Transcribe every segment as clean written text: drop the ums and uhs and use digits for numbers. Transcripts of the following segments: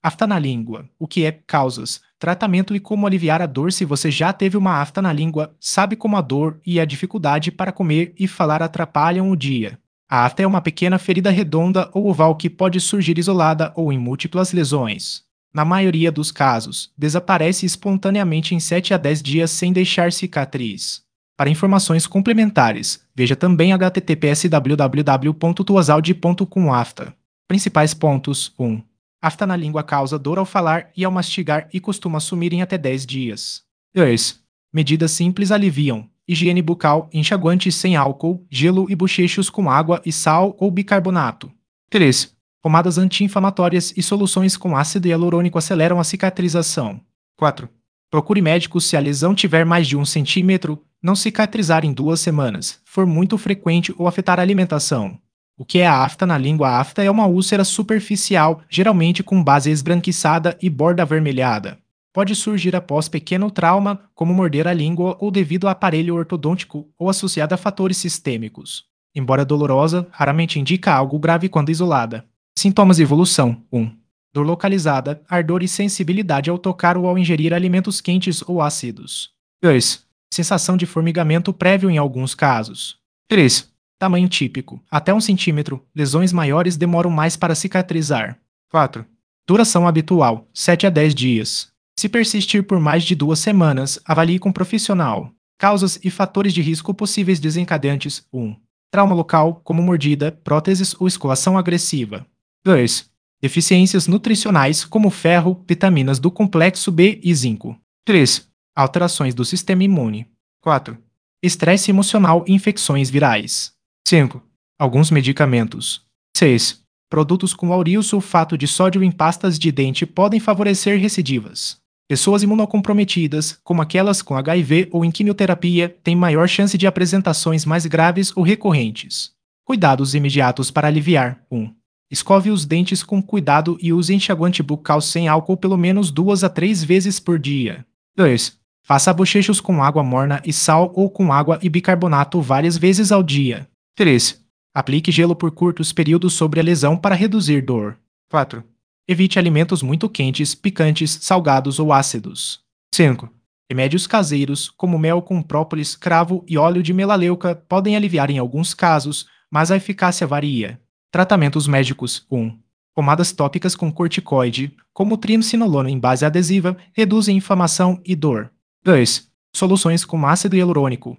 Afta na língua. O que é causas, tratamento e como aliviar a dor se você já teve uma afta na língua, sabe como a dor e a dificuldade para comer e falar atrapalham o dia. A afta é uma pequena ferida redonda ou oval que pode surgir isolada ou em múltiplas lesões. Na maioria dos casos, desaparece espontaneamente em 7 a 10 dias sem deixar cicatriz. Para informações complementares, veja também https www.tuasaud.com afta. Principais pontos: 1. Afta na língua causa dor ao falar e ao mastigar e costuma sumir em até 10 dias. 2. Medidas simples aliviam. Higiene bucal, enxaguante sem álcool, gelo e bochechos com água e sal ou bicarbonato. 3. Pomadas anti-inflamatórias e soluções com ácido hialurônico aceleram a cicatrização. 4. Procure médico se a lesão tiver mais de 1 centímetro, não cicatrizar em 2 semanas, for muito frequente ou afetar a alimentação. O que é a afta na língua? A afta é uma úlcera superficial, geralmente com base esbranquiçada e borda avermelhada. Pode surgir após pequeno trauma, como morder a língua ou devido a aparelho ortodôntico ou associada a fatores sistêmicos. Embora dolorosa, raramente indica algo grave quando isolada. Sintomas de evolução: 1. Dor localizada, ardor e sensibilidade ao tocar ou ao ingerir alimentos quentes ou ácidos. 2. Sensação de formigamento prévio em alguns casos. 3. Tamanho típico: até 1 centímetro. Lesões maiores demoram mais para cicatrizar. 4. Duração habitual: 7 a 10 dias. Se persistir por mais de 2 semanas, avalie com um profissional. Causas e fatores de risco possíveis desencadeantes: 1. Trauma local, como mordida, próteses ou escovação agressiva. 2. Deficiências nutricionais, como ferro, vitaminas do complexo B e zinco. 3. Alterações do sistema imune. 4. Estresse emocional e infecções virais. 5. Alguns medicamentos. 6. Produtos com lauryl sulfato de sódio em pastas de dente podem favorecer recidivas. Pessoas imunocomprometidas, como aquelas com HIV ou em quimioterapia, têm maior chance de apresentações mais graves ou recorrentes. Cuidados imediatos para aliviar: 1. Escove os dentes com cuidado e use enxaguante bucal sem álcool pelo menos 2 a 3 vezes por dia. 2. Faça bochechos com água morna e sal ou com água e bicarbonato várias vezes ao dia. 3. Aplique gelo por curtos períodos sobre a lesão para reduzir dor. 4. Evite alimentos muito quentes, picantes, salgados ou ácidos. 5. Remédios caseiros, como mel com própolis, cravo e óleo de melaleuca, podem aliviar em alguns casos, mas a eficácia varia. Tratamentos médicos: 1. Pomadas tópicas com corticoide, como triamcinolona em base adesiva, reduzem inflamação e dor. 2. Soluções com ácido hialurônico,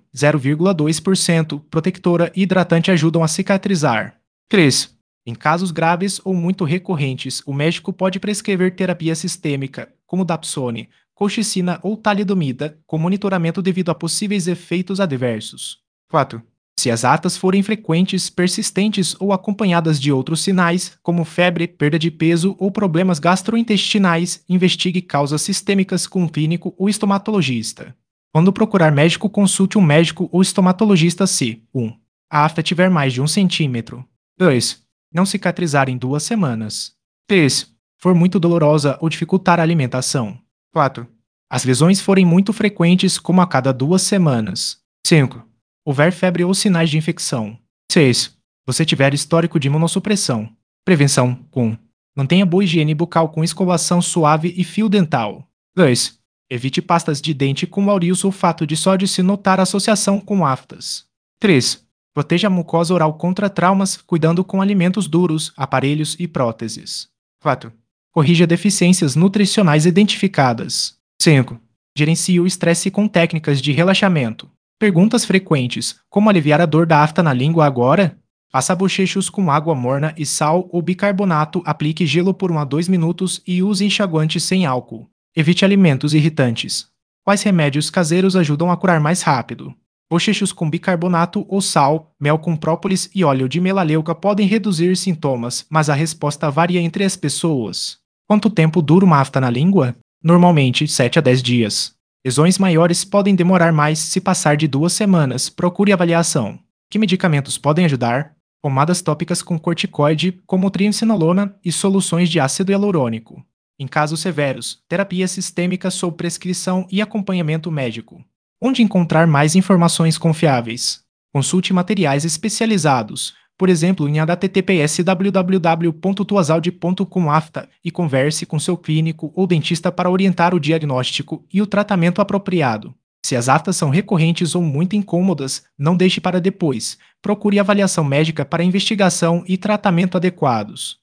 0,2%, protectora e hidratante ajudam a cicatrizar. 3. Em casos graves ou muito recorrentes, o médico pode prescrever terapia sistêmica, como Dapsone, colchicina ou talidomida, com monitoramento devido a possíveis efeitos adversos. 4. Se as atas forem frequentes, persistentes ou acompanhadas de outros sinais, como febre, perda de peso ou problemas gastrointestinais, investigue causas sistêmicas com um clínico ou estomatologista. Quando procurar médico, consulte um médico ou estomatologista se 1. A afta tiver mais de 1 centímetro. 2. Não cicatrizar em 2 semanas. 3. For muito dolorosa ou dificultar a alimentação. 4. As lesões forem muito frequentes, como a cada 2 semanas. 5. Houver febre ou sinais de infecção. 6. Você tiver histórico de imunossupressão. Prevenção: 1. Mantenha boa higiene bucal com escovação suave e fio dental. 2. Evite pastas de dente com lauryl sulfato de sódio se notar associação com aftas. 3. Proteja a mucosa oral contra traumas, cuidando com alimentos duros, aparelhos e próteses. 4. Corrija deficiências nutricionais identificadas. 5. Gerencie o estresse com técnicas de relaxamento. Perguntas frequentes: como aliviar a dor da afta na língua agora? Faça bochechos com água morna e sal ou bicarbonato, aplique gelo por 1 a 2 minutos e use enxaguante sem álcool. Evite alimentos irritantes. Quais remédios caseiros ajudam a curar mais rápido? Bochechos com bicarbonato ou sal, mel com própolis e óleo de melaleuca podem reduzir sintomas, mas a resposta varia entre as pessoas. Quanto tempo dura uma afta na língua? Normalmente, 7 a 10 dias. Lesões maiores podem demorar mais se passar de 2 semanas. Procure avaliação. Que medicamentos podem ajudar? Pomadas tópicas com corticoide, como triamcinolona, e soluções de ácido hialurônico. Em casos severos, terapia sistêmica sob prescrição e acompanhamento médico. Onde encontrar mais informações confiáveis? Consulte materiais especializados. por exemplo, em https www.tuasaud.com/afta e converse com seu clínico ou dentista para orientar o diagnóstico e o tratamento apropriado. Se as aftas são recorrentes ou muito incômodas, não deixe para depois. Procure avaliação médica para investigação e tratamento adequados.